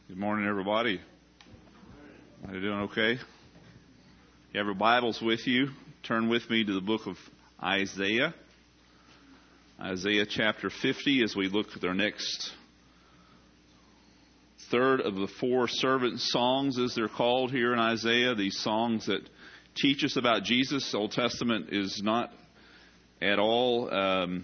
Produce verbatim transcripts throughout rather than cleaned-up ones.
Good morning, everybody. Are you doing okay? If you have your Bibles with you, turn with me to the book of Isaiah. Isaiah chapter fifty, as we look at our next third of the four servant songs, as they're called here in Isaiah. These songs that teach us about Jesus. The Old Testament is not at all um,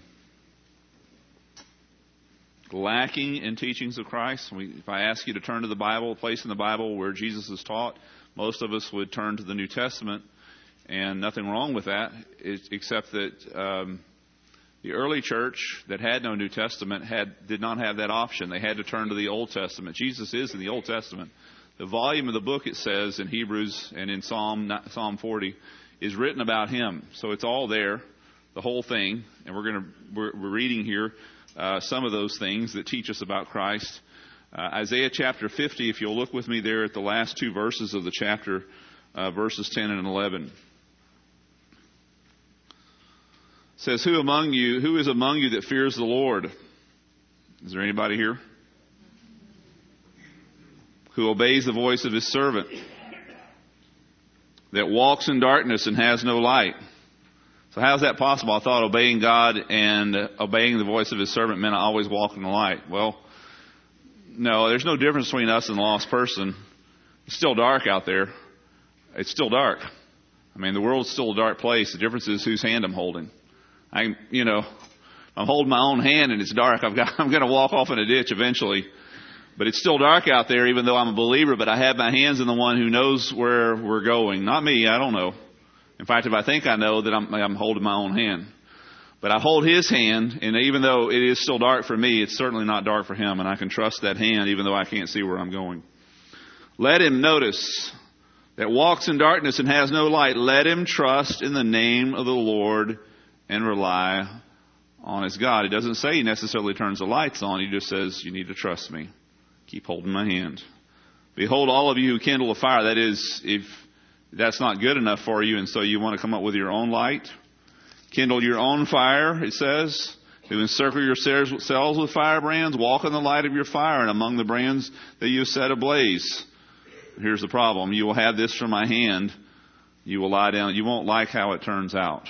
lacking in teachings of Christ. We, if I ask you to turn to the Bible, a place in the Bible where Jesus is taught, most of us would turn to the New Testament, and nothing wrong with that, except that um, the early church that had no New Testament had did not have that option. They had to turn to the Old Testament. Jesus is in the Old Testament. The volume of the book, it says in Hebrews and in Psalm Psalm forty, is written about Him. So it's all there, the whole thing, and we're going to we're, we're reading here uh, some of those things that teach us about Christ. Uh, Isaiah chapter fifty, if you'll look with me there at the last two verses of the chapter, uh, verses ten and eleven. It says, Who among you, who is among you that fears the Lord? Is there anybody here? Who obeys the voice of his servant, that walks in darkness and has no light. So how is that possible? I thought obeying God and obeying the voice of his servant meant I always walk in the light. Well, no, there's no difference between us and the lost person. It's still dark out there. It's still dark. I mean, the world's still a dark place. The difference is whose hand I'm holding. I, you know, I'm holding my own hand and it's dark. I've got, I'm going to walk off in a ditch eventually. But it's still dark out there, even though I'm a believer. But I have my hands in the one who knows where we're going. Not me. I don't know. In fact, if I think I know, that I'm, I'm holding my own hand. But I hold his hand, and even though it is still dark for me, it's certainly not dark for him. And I can trust that hand, even though I can't see where I'm going. Let him notice that walks in darkness and has no light. Let him trust in the name of the Lord and rely on his God. He doesn't say he necessarily turns the lights on. He just says, you need to trust me. Keep holding my hand. Behold, all of you who kindle a fire. That is, if that's not good enough for you, and so you want to come up with your own light. Kindle your own fire, it says. Who encircle yourselves with firebrands. Walk in the light of your fire and among the brands that you have set ablaze. Here's the problem. You will have this from my hand. You will lie down. You won't like how it turns out.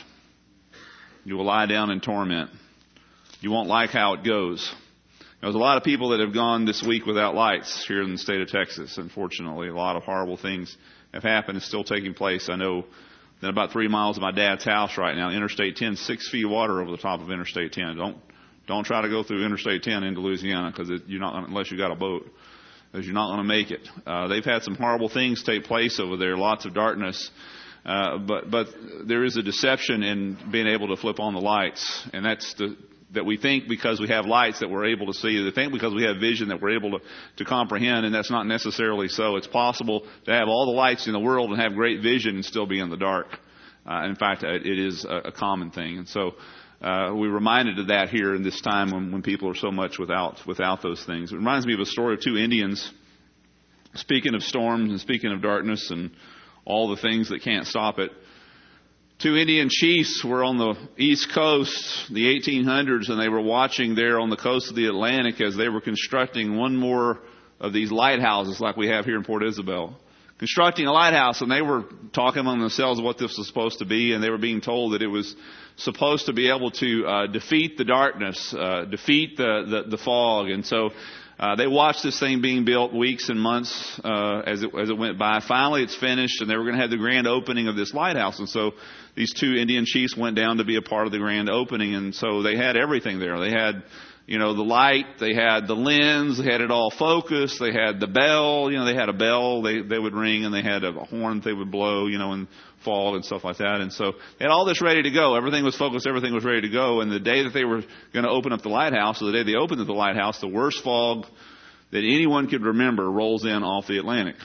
You will lie down in torment. You won't like how it goes. There's a lot of people that have gone this week without lights here in the state of Texas. Unfortunately, a lot of horrible things have happened and still taking place. I know that about three miles of my dad's house right now, Interstate ten, six feet of water over the top of Interstate ten. Don't don't try to go through Interstate ten into Louisiana because you're not unless you got a boat, because you're not going to make it. Uh, they've had some horrible things take place over there. Lots of darkness. Uh, but but there is a deception in being able to flip on the lights, and that's the that we think because we have lights that we're able to see. They think because we have vision that we're able to, to comprehend, and that's not necessarily so. It's possible to have all the lights in the world and have great vision and still be in the dark. Uh, in fact, it is a, a common thing. And so uh, we're reminded of that here in this time when, when people are so much without without those things. It reminds me of a story of two Indians, speaking of storms and speaking of darkness and all the things that can't stop it. Two Indian chiefs were on the East Coast, the eighteen hundreds, and they were watching there on the coast of the Atlantic as they were constructing one more of these lighthouses like we have here in Port Isabel. Constructing a lighthouse, and they were talking among themselves what this was supposed to be, and they were being told that it was supposed to be able to uh, defeat the darkness, uh, defeat the, the, the fog. And so uh, they watched this thing being built weeks and months uh, as it as it went by. Finally, it's finished, and they were going to have the grand opening of this lighthouse. And so these two Indian chiefs went down to be a part of the grand opening, and so they had everything there. They had, you know, the light, they had the lens, they had it all focused, they had the bell, you know, they had a bell they, they would ring, and they had a horn they would blow, you know, in fall and stuff like that. And so they had all this ready to go. Everything was focused, everything was ready to go. And the day that they were going to open up the lighthouse, or the day they opened up the lighthouse, the worst fog that anyone could remember rolls in off the Atlantic.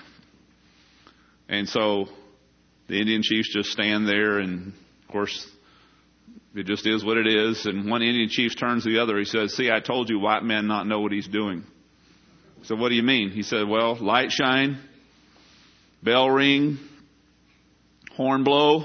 And so the Indian chiefs just stand there, and of course, it just is what it is. And one Indian chief turns to the other. He says, see, I told you white men not know what he's doing. So what do you mean? He said, well, light shine, bell ring, horn blow,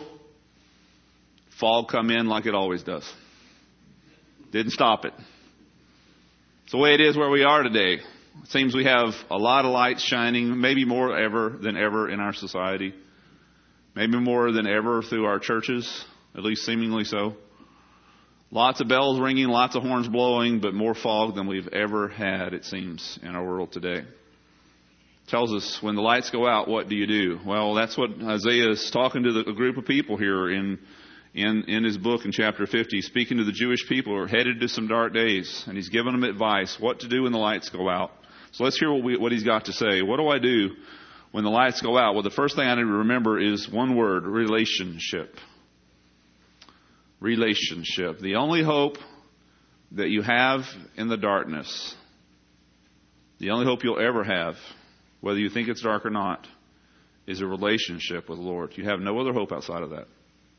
fog come in like it always does. Didn't stop it. It's the way it is where we are today. It seems we have a lot of lights shining, maybe more ever than ever in our society. Maybe more than ever through our churches, at least seemingly so. Lots of bells ringing, lots of horns blowing, but more fog than we've ever had, it seems, in our world today. It tells us when the lights go out, what do you do? Well, that's what Isaiah is talking to the, a group of people here in, in, in his book in chapter fifty. He's speaking to the Jewish people who are headed to some dark days, and he's giving them advice, what to do when the lights go out. So let's hear what, we, what he's got to say. What do I do when the lights go out? Well, the first thing I need to remember is one word, relationship. Relationship. The only hope that you have in the darkness, the only hope you'll ever have, whether you think it's dark or not, is a relationship with the Lord. You have no other hope outside of that.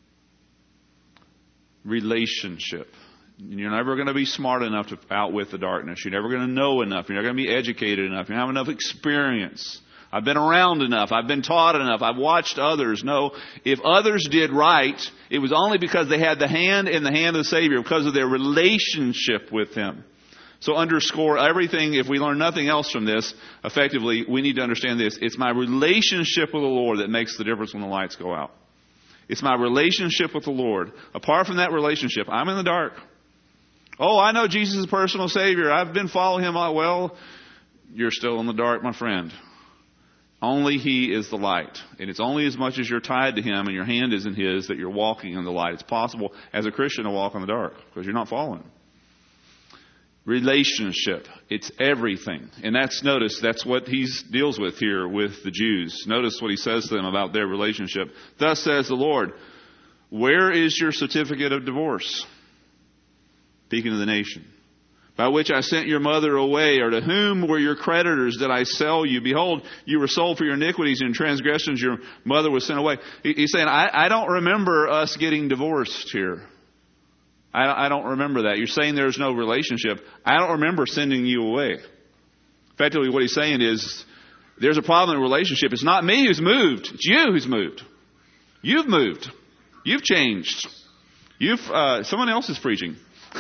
Relationship. You're never going to be smart enough to outwit the darkness. You're never going to know enough. You're never going to be educated enough. You don't have enough experience. I've been around enough. I've been taught enough. I've watched others. No, if others did right, it was only because they had the hand in the hand of the Savior, because of their relationship with Him. So underscore everything. If we learn nothing else from this, effectively, we need to understand this. It's my relationship with the Lord that makes the difference when the lights go out. It's my relationship with the Lord. Apart from that relationship, I'm in the dark. Oh, I know Jesus is a personal Savior. I've been following Him. Well, you're still in the dark, my friend. Only He is the light. And it's only as much as you're tied to Him and your hand is in His that you're walking in the light. It's possible as a Christian to walk in the dark because you're not following Him. Relationship. It's everything. And that's, notice, that's what He deals with here with the Jews. Notice what He says to them about their relationship. Thus says the Lord, where is your certificate of divorce? Speaking to the nation. By which I sent your mother away, or to whom were your creditors that I sell you? Behold, you were sold for your iniquities and transgressions. Your mother was sent away. He's saying, I, I don't remember us getting divorced here. I, I don't remember that. You're saying there's no relationship. I don't remember sending you away. Effectively, what he's saying is, there's a problem in a relationship. It's not me who's moved. It's you who's moved. You've moved. You've changed. You've uh, someone else is preaching.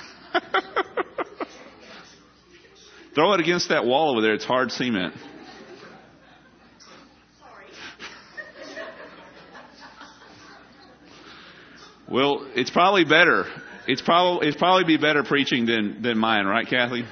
Throw it against that wall over there. It's hard cement. Sorry. Well, it's probably better. It's probably it's probably be better preaching than than mine, right, Kathy?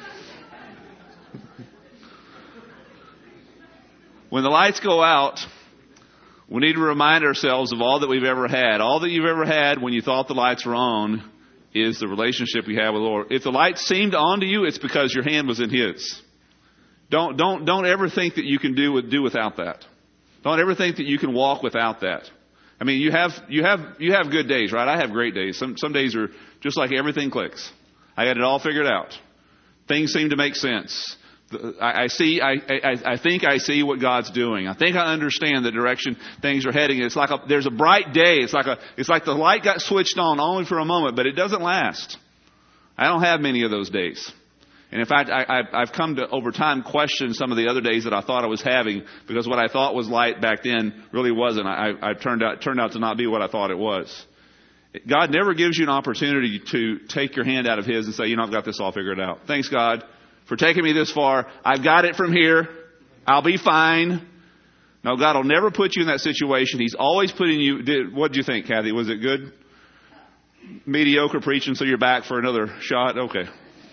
When the lights go out, we need to remind ourselves of all that we've ever had. All that you've ever had when you thought the lights were on is the relationship we have with the Lord. If the light seemed on to you, it's because your hand was in His. Don't don't don't ever think that you can do with, do without that. Don't ever think that you can walk without that. I mean, you have you have you have good days, right? I have great days. Some some days are just like everything clicks. I had it all figured out. Things seem to make sense. I, I see. I, I I think I see what God's doing. I think I understand the direction things are heading. It's like a, there's a bright day. It's like a it's like the light got switched on only for a moment, but it doesn't last. I don't have many of those days. And in fact, I, I, I've come to over time question some of the other days that I thought I was having, because what I thought was light back then really wasn't. I, I, I turned out turned out to not be what I thought it was. God never gives you an opportunity to take your hand out of His and say, you know, I've got this all figured out. Thanks, God, for taking me this far. I've got it from here. I'll be fine. No, God will never put you in that situation. He's always putting you. Did, what did you think, Kathy? Was it good? Mediocre preaching, so you're back for another shot? Okay.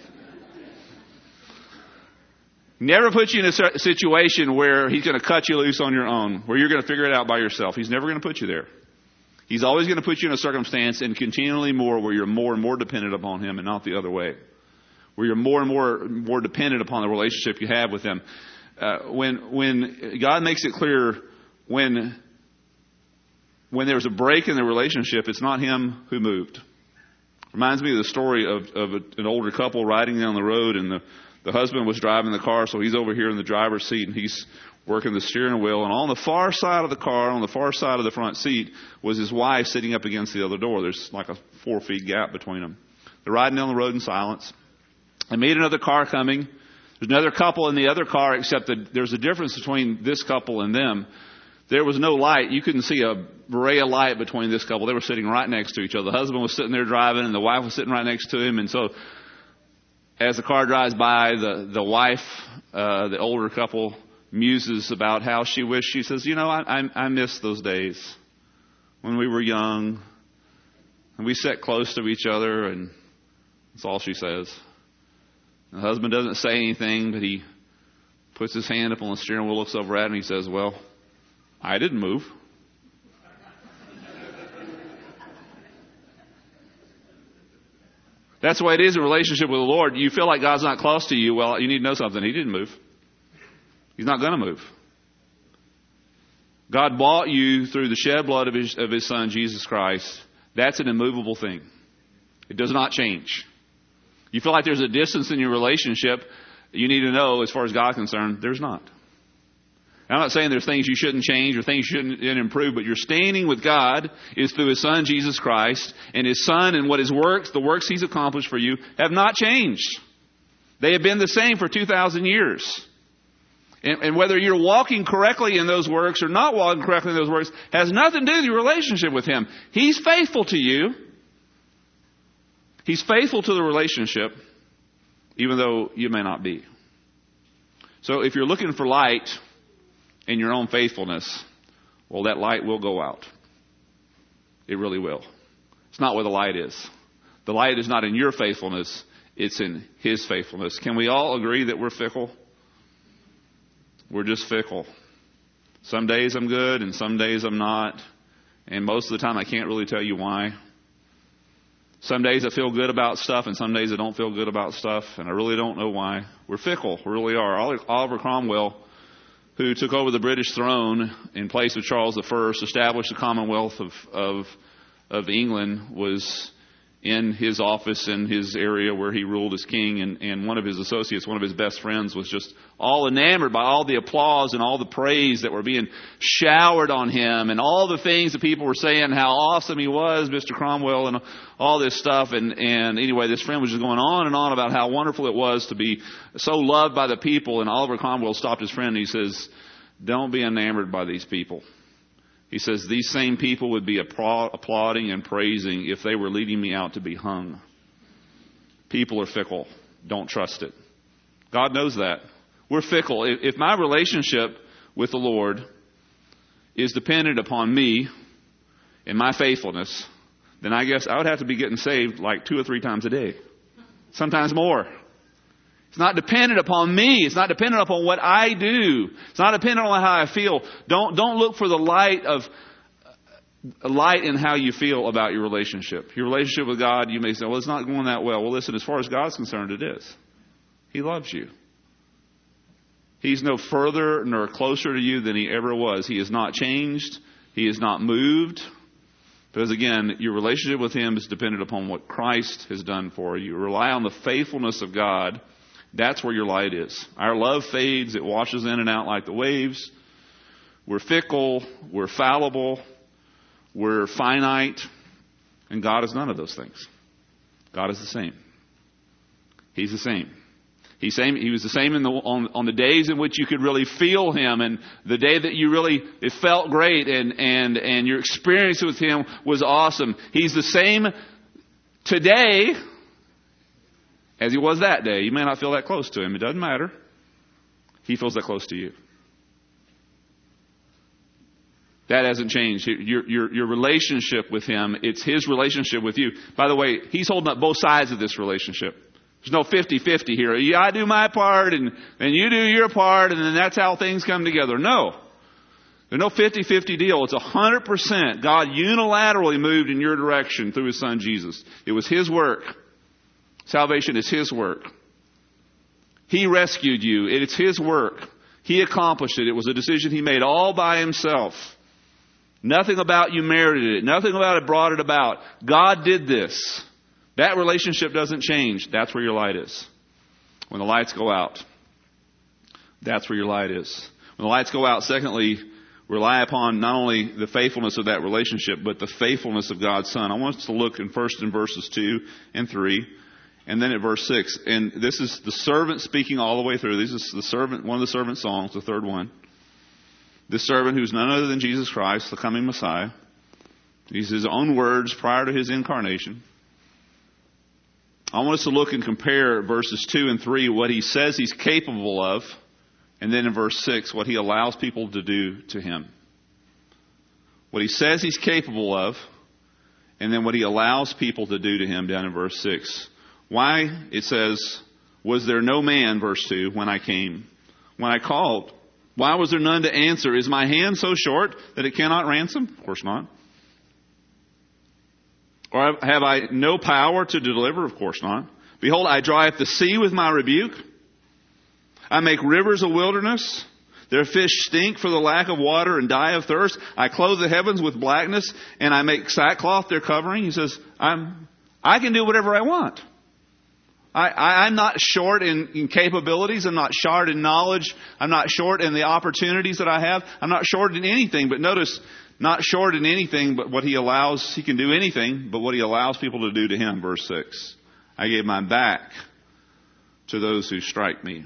Never put you in a situation where He's going to cut you loose on your own, where you're going to figure it out by yourself. He's never going to put you there. He's always going to put you in a circumstance, and continually more, where you're more and more dependent upon Him and not the other way. Where you're more and more more dependent upon the relationship you have with Him. Uh, when when God makes it clear, when when there's a break in the relationship, it's not Him who moved. Reminds me of the story of, of a, an older couple riding down the road, and the, the husband was driving the car, so he's over here in the driver's seat, and he's working the steering wheel. And on the far side of the car, on the far side of the front seat, was his wife sitting up against the other door. There's like a four feet gap between them. They're riding down the road in silence. They meet another car coming. There's another couple in the other car, except that there's a difference between this couple and them. There was no light. You couldn't see a ray of light between this couple. They were sitting right next to each other. The husband was sitting there driving, and the wife was sitting right next to him. And so as the car drives by, the, the wife, uh, the older couple, muses about how she wished, she says, you know, I, I, I miss those days when we were young and we sat close to each other, and that's all she says. The husband doesn't say anything, but he puts his hand up on the steering wheel, looks over at him, and he says, well, I didn't move. That's the way it is in relationship with the Lord. You feel like God's not close to you. Well, you need to know something. He didn't move. He's not going to move. God bought you through the shed blood of his, of his Son, Jesus Christ. That's an immovable thing. It does not change. You feel like there's a distance in your relationship. You need to know, as far as God is concerned, there's not. I'm not saying there's things you shouldn't change or things you shouldn't improve, but your standing with God is through His Son, Jesus Christ, and His Son and what His works, the works He's accomplished for you, have not changed. They have been the same for two thousand years. And, and whether you're walking correctly in those works or not walking correctly in those works has nothing to do with your relationship with Him. He's faithful to you. He's faithful to the relationship, even though you may not be. So if you're looking for light in your own faithfulness, well, that light will go out. It really will. It's not where the light is. The light is not in your faithfulness. It's in His faithfulness. Can we all agree that we're fickle? We're just fickle. Some days I'm good and some days I'm not. And most of the time I can't really tell you why. Some days I feel good about stuff and some days I don't feel good about stuff. And I really don't know why. We're fickle. We really are. Oliver Cromwell, who took over the British throne in place of Charles the First, established the Commonwealth of, of, of England, was in his office in his area where he ruled as king. And, and one of his associates, one of his best friends, was just all enamored by all the applause and all the praise that were being showered on him and all the things that people were saying, how awesome he was, Mister Cromwell, and all this stuff. And, and anyway, this friend was just going on and on about how wonderful it was to be so loved by the people. And Oliver Cromwell stopped his friend and he says, don't be enamored by these people. He says, these same people would be applauding and praising if they were leading me out to be hung. People are fickle. Don't trust it. God knows that. We're fickle. If my relationship with the Lord is dependent upon me and my faithfulness, then I guess I would have to be getting saved like two or three times a day. Sometimes more. It's not dependent upon me. It's not dependent upon what I do. It's not dependent on how I feel. Don't, don't look for the light of, uh, light in how you feel about your relationship. Your relationship with God, you may say, well, it's not going that well. Well, listen, as far as God's concerned, it is. He loves you. He's no further nor closer to you than He ever was. He has not changed. He is not moved. Because again, your relationship with Him is dependent upon what Christ has done for you. Rely on the faithfulness of God. That's where your light is. Our love fades. It washes in and out like the waves. We're fickle. We're fallible. We're finite. And God is none of those things. God is the same. He's the same. He's same. He was the same in the, on, on the days in which you could really feel Him, and the day that you really, it felt great, and, and, and your experience with Him was awesome. He's the same today as He was that day. You may not feel that close to Him. It doesn't matter. He feels that close to you. That hasn't changed. Your, your, your relationship with Him, it's His relationship with you. By the way, He's holding up both sides of this relationship. There's no fifty-fifty here. Yeah, I do my part and, and you do your part and then that's how things come together. No. There's no fifty-fifty deal. It's one hundred percent. God unilaterally moved in your direction through His Son Jesus. It was His work. Salvation is His work. He rescued you. It's His work. He accomplished it. It was a decision He made all by Himself. Nothing about you merited it. Nothing about it brought it about. God did this. That relationship doesn't change. That's where your light is. When the lights go out, that's where your light is. When the lights go out, secondly, rely upon not only the faithfulness of that relationship, but the faithfulness of God's Son. I want us to look in first in verses two and three. And then at verse six, and this is the servant speaking all the way through. This is the servant, one of the servant songs, the third one. This servant who's none other than Jesus Christ, the coming Messiah. These are His own words prior to His incarnation. I want us to look and compare verses two and three, what he says he's capable of, and then in verse six, what he allows people to do to him. What he says he's capable of, and then what he allows people to do to him down in verse six. Why? It says, was there no man, verse two, when I came, when I called? Why was there none to answer? Is my hand so short that it cannot ransom? Of course not. Or have I no power to deliver? Of course not. Behold, I dry up the sea with my rebuke. I make rivers a wilderness. Their fish stink for the lack of water and die of thirst. I clothe the heavens with blackness, and I make sackcloth their covering. He says, I'm, I can do whatever I want. I, I, I'm not short in, in capabilities. I'm not short in knowledge. I'm not short in the opportunities that I have. I'm not short in anything. But notice, not short in anything, but what he allows, he can do anything, but what he allows people to do to him. Verse six. I gave my back to those who strike me,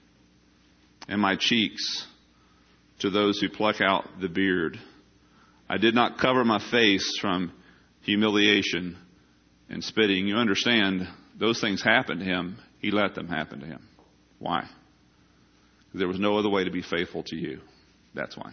and my cheeks to those who pluck out the beard. I did not cover my face from humiliation and spitting. You understand, those things happened to him. He let them happen to him. Why? Because there was no other way to be faithful to you. That's why.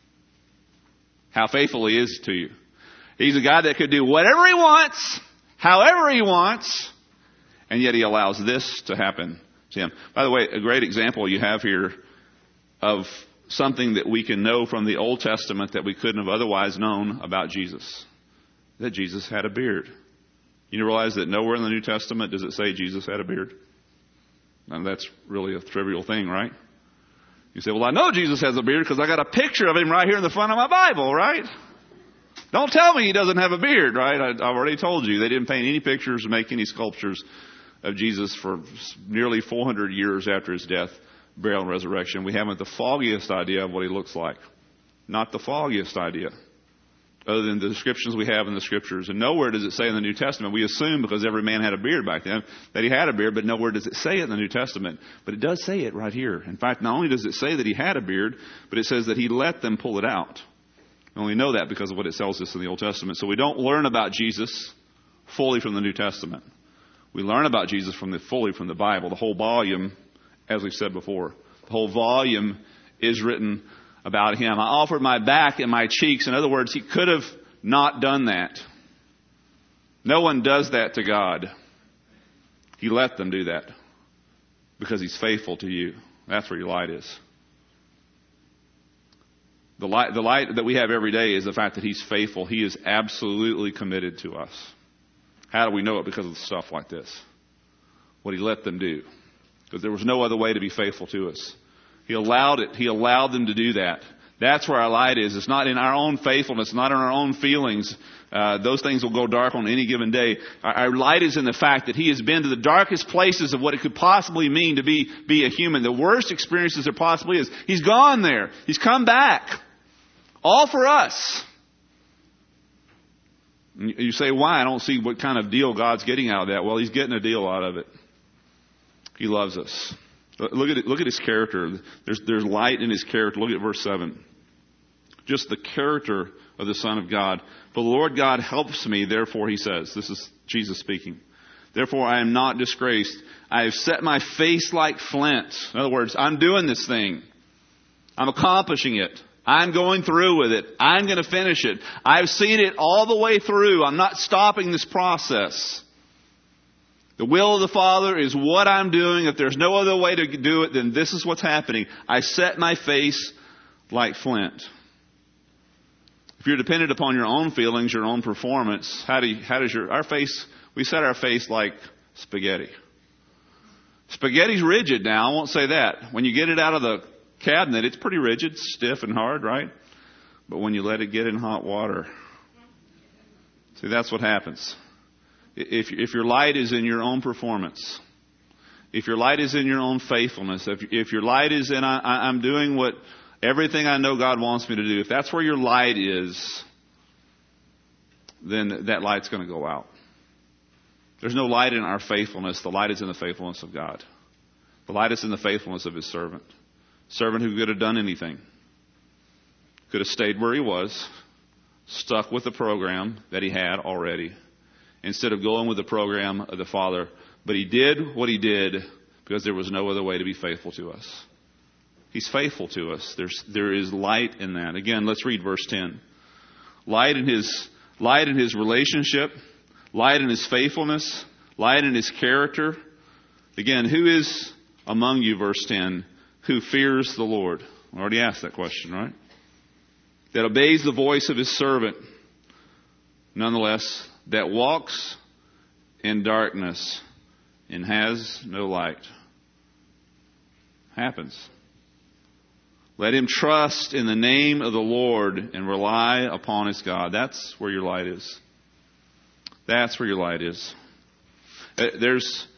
How faithful he is to you. He's a God that could do whatever he wants, however he wants, and yet he allows this to happen to him. By the way, a great example you have here of something that we can know from the Old Testament that we couldn't have otherwise known about Jesus. That Jesus had a beard. You realize that nowhere in the New Testament does it say Jesus had a beard? And that's really a trivial thing, right? You say, well, I know Jesus has a beard because I got a picture of him right here in the front of my Bible, right? Don't tell me he doesn't have a beard, right? I, I've already told you. They didn't paint any pictures or make any sculptures of Jesus for nearly four hundred years after his death, burial, and resurrection. We haven't the foggiest idea of what he looks like. Not the foggiest idea. Other than the descriptions we have in the Scriptures. And nowhere does it say in the New Testament, we assume because every man had a beard back then, that he had a beard, but nowhere does it say it in the New Testament. But it does say it right here. In fact, not only does it say that he had a beard, but it says that he let them pull it out. We only know that because of what it tells us in the Old Testament. So we don't learn about Jesus fully from the New Testament. We learn about Jesus from the fully from the Bible. The whole volume, as we've said before, the whole volume is written about him. I offered my back and my cheeks. In other words, he could have not done that. No one does that to God. He let them do that because he's faithful to you. That's where your light is. The light, the light that we have every day is the fact that he's faithful. He is absolutely committed to us. How do we know it? Because of stuff like this. What he let them do. Because there was no other way to be faithful to us. He allowed it. He allowed them to do that. That's where our light is. It's not in our own faithfulness, not in our own feelings. Uh, those things will go dark on any given day. Our, our light is in the fact that he has been to the darkest places of what it could possibly mean to be, be a human. The worst experiences there possibly is. He's gone there. He's come back. All for us. You say, why? I don't see what kind of deal God's getting out of that. Well, he's getting a deal out of it. He loves us. Look at it, look at his character. There's, there's light in his character. Look at verse seven. Just the character of the Son of God. But the Lord God helps me, therefore, he says. This is Jesus speaking. Therefore, I am not disgraced. I have set my face like flint. In other words, I'm doing this thing. I'm accomplishing it. I'm going through with it. I'm going to finish it. I've seen it all the way through. I'm not stopping this process. The will of the Father is what I'm doing. If there's no other way to do it, then this is what's happening. I set my face like flint. If you're dependent upon your own feelings, your own performance, how do you, how does your, our face, we set our face like spaghetti. Spaghetti's rigid now, I won't say that. When you get it out of the cabinet, it's pretty rigid, stiff and hard, right? But when you let it get in hot water, see, that's what happens. If, if your light is in your own performance, if your light is in your own faithfulness, if, if your light is in, I, I'm doing what everything I know God wants me to do, if that's where your light is, then that light's going to go out. There's no light in our faithfulness. The light is in the faithfulness of God. The light is in the faithfulness of his servant. Servant who could have done anything. Could have stayed where he was, stuck with the program that he had already, instead of going with the program of the Father. But he did what he did because there was no other way to be faithful to us. He's faithful to us. There's, there is light in that. Again, let's read verse ten. Light in his, light in his relationship, light in his faithfulness, light in his character. Again, who is among you, verse ten, who fears the Lord? I already asked that question, right? That obeys the voice of his servant. Nonetheless, that walks in darkness and has no light. Happens. Let him trust in the name of the Lord and rely upon his God. That's where your light is. That's where your light is. There's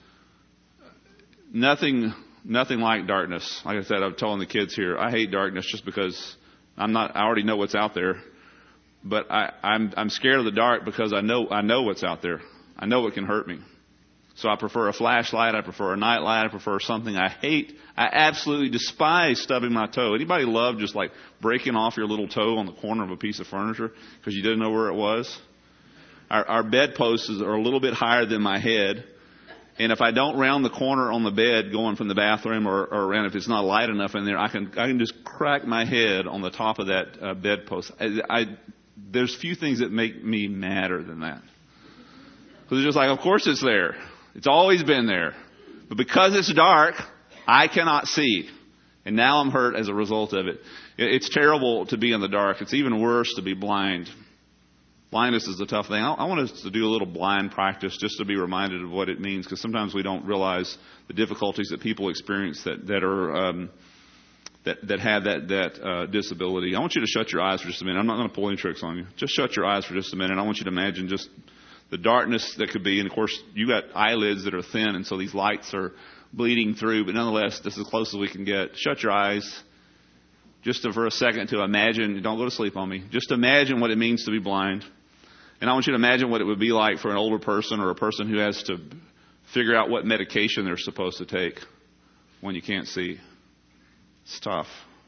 nothing, nothing like darkness. Like I said, I'm telling the kids here, I hate darkness just because I'm not. I already know what's out there. But I, I'm I'm scared of the dark because I know I know what's out there. I know it can hurt me. So I prefer a flashlight. I prefer a night light. I prefer something I hate. I absolutely despise stubbing my toe. Anybody love just like breaking off your little toe on the corner of a piece of furniture because you didn't know where it was? Our, our bedposts are a little bit higher than my head. And if I don't round the corner on the bed going from the bathroom or, or around, if it's not light enough in there, I can I can just crack my head on the top of that uh, bedpost. I, I, there's few things that make me madder than that. Because it's just like, of course it's there. It's always been there. But because it's dark, I cannot see. And now I'm hurt as a result of it. It's terrible to be in the dark. It's even worse to be blind. Blindness is a tough thing. I want us to do a little blind practice just to be reminded of what it means, because sometimes we don't realize the difficulties that people experience that, that are um, that that have that that uh, disability. I want you to shut your eyes for just a minute. I'm not going to pull any tricks on you. Just shut your eyes for just a minute. I want you to imagine just the darkness that could be. And of course, you got eyelids that are thin, and so these lights are bleeding through. But nonetheless, this is as close as we can get. Shut your eyes just to, for a second to imagine. Don't go to sleep on me. Just imagine what it means to be blind. And I want you to imagine what it would be like for an older person or a person who has to figure out what medication they're supposed to take when you can't see. It's tough.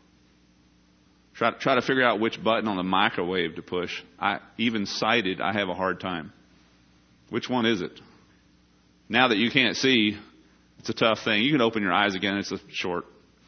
Try, try to figure out which button on the microwave to push. I, even sighted, I have a hard time. Which one is it? Now that you can't see, it's a tough thing. You can open your eyes again. It's a short,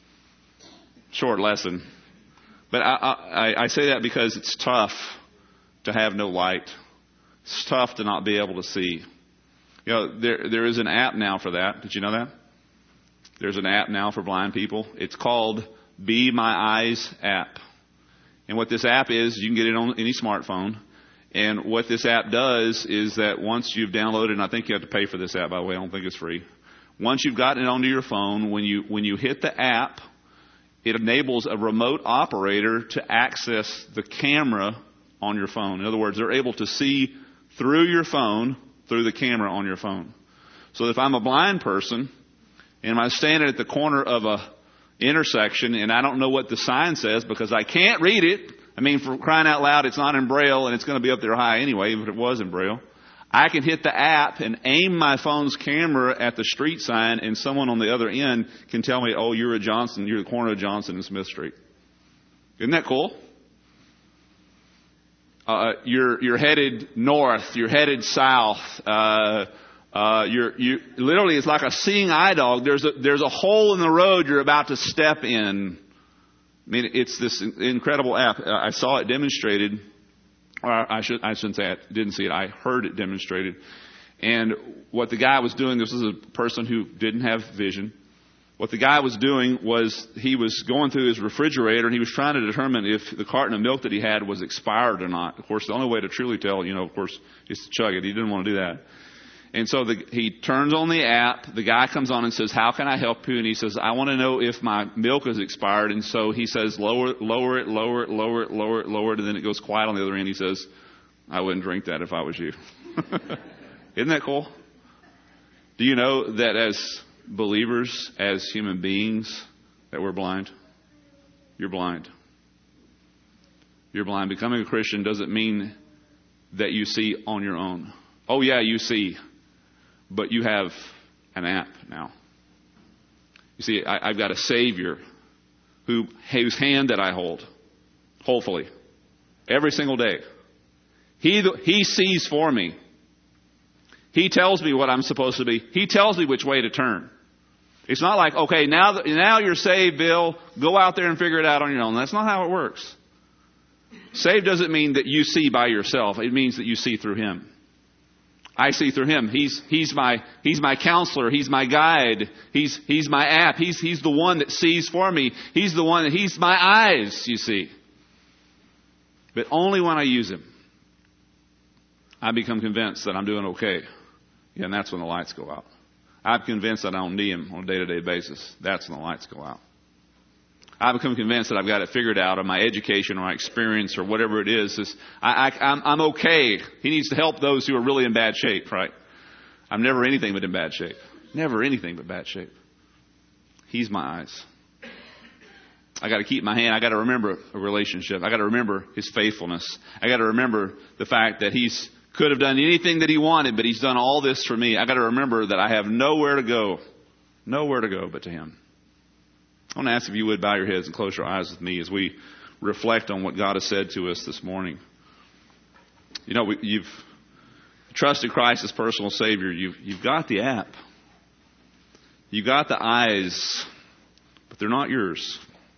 short lesson. But I, I, I say that because it's tough to have no light. It's tough to not be able to see. You know, there there is an app now for that. Did you know that? There's an app now for blind people. It's called Be My Eyes app. And what this app is, you can get it on any smartphone. And what this app does is that once you've downloaded, and I think you have to pay for this app, by the way, I don't think it's free. Once you've gotten it onto your phone, when you when you hit the app, it enables a remote operator to access the camera on your phone. In other words, they're able to see through your phone, through the camera on your phone. So if I'm a blind person and I'm standing at the corner of a intersection and I don't know what the sign says because I can't read it, I mean, for crying out loud, it's not in Braille and it's going to be up there high anyway, even if it was in Braille. I can hit the app and aim my phone's camera at the street sign, and someone on the other end can tell me, oh, you're at Johnson, you're at the corner of Johnson and Smith Street. Isn't that cool? Uh, you're, you're headed north, you're headed south, uh, uh, you're, you, literally it's like a seeing eye dog. There's a, there's a hole in the road you're about to step in. I mean, it's this incredible app. I saw it demonstrated, or I should, I shouldn't say I didn't see it, I heard it demonstrated. And what the guy was doing, this was a person who didn't have vision. What the guy was doing was he was going through his refrigerator and he was trying to determine if the carton of milk that he had was expired or not. Of course, the only way to truly tell, you know, of course, is to chug it. He didn't want to do that. And so the, he turns on the app. The guy comes on and says, how can I help you? And he says, I want to know if my milk is expired. And so he says, lower, lower it, lower it, lower it, lower it, lower it. And then it goes quiet on the other end. He says, I wouldn't drink that if I was you. Isn't that cool? Do you know that as believers, as human beings, that we're blind? You're blind. You're blind. Becoming a Christian doesn't mean that you see on your own. Oh yeah, you see. But you have an app now. You see, I, I've got a Savior who, whose hand that I hold, hopefully, every single day. He, he sees for me. He tells me what I'm supposed to be. He tells me which way to turn. It's not like, okay, now that, now you're saved, Bill, go out there and figure it out on your own. That's not how it works. Saved doesn't mean that you see by yourself. It means that you see through Him. I see through Him. He's, he's my, he's my counselor. He's my guide. He's, he's my app. He's, he's the one that sees for me. He's the one that, He's my eyes, you see. But only when I use Him, I become convinced that I'm doing okay. Yeah, and that's when the lights go out. I'm convinced that I don't need Him on a day-to-day basis. That's when the lights go out. I become convinced that I've got it figured out, or my education or my experience or whatever it is. is I, I, I'm, I'm okay. He needs to help those who are really in bad shape, right? I'm never anything but in bad shape. Never anything but bad shape. He's my eyes. I got to keep my hand. I got to remember a relationship. I got to remember His faithfulness. I got to remember the fact that He's could have done anything that He wanted, but He's done all this for me. I got to remember that I have nowhere to go, nowhere to go but to Him. I want to ask if you would bow your heads and close your eyes with me as we reflect on what God has said to us this morning. You know, we, you've trusted Christ as personal Savior. You've, you've got the app. You've got the eyes, but they're not yours.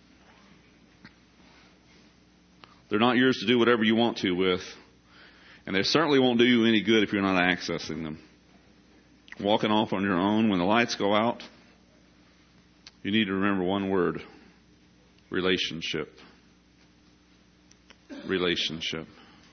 They're not yours to do whatever you want to with. And they certainly won't do you any good if you're not accessing them. Walking off on your own when the lights go out, you need to remember one word: relationship. Relationship.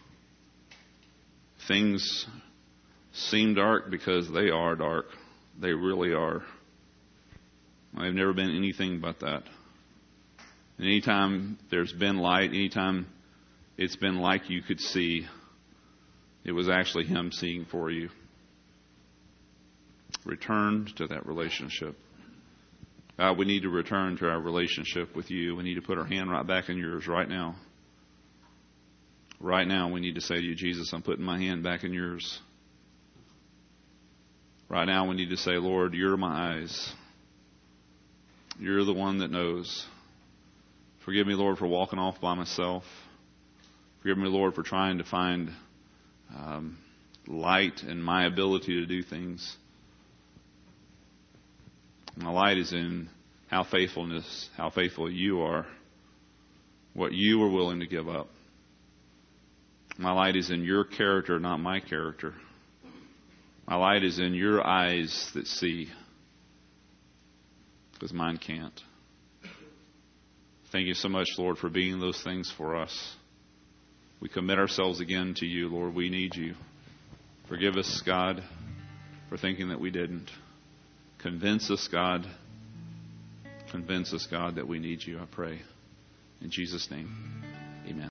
Things seem dark because they are dark. They really are. I've never been anything but that. And anytime there's been light, anytime it's been like you could see, it was actually Him seeing for you. Return to that relationship. God, we need to return to our relationship with You. We need to put our hand right back in Yours right now. Right now, we need to say to You, Jesus, I'm putting my hand back in Yours. Right now, we need to say, Lord, You're my eyes. You're the one that knows. Forgive me, Lord, for walking off by myself. Forgive me, Lord, for trying to find um, light in my ability to do things. My light is in how faithfulness, how faithful You are, what You are willing to give up. My light is in Your character, not my character. My light is in Your eyes that see, because mine can't. Thank You so much, Lord, for being those things for us. We commit ourselves again to You, Lord. We need You. Forgive us, God, for thinking that we didn't. Convince us, God. Convince us, God, that we need You, I pray. In Jesus' name, amen.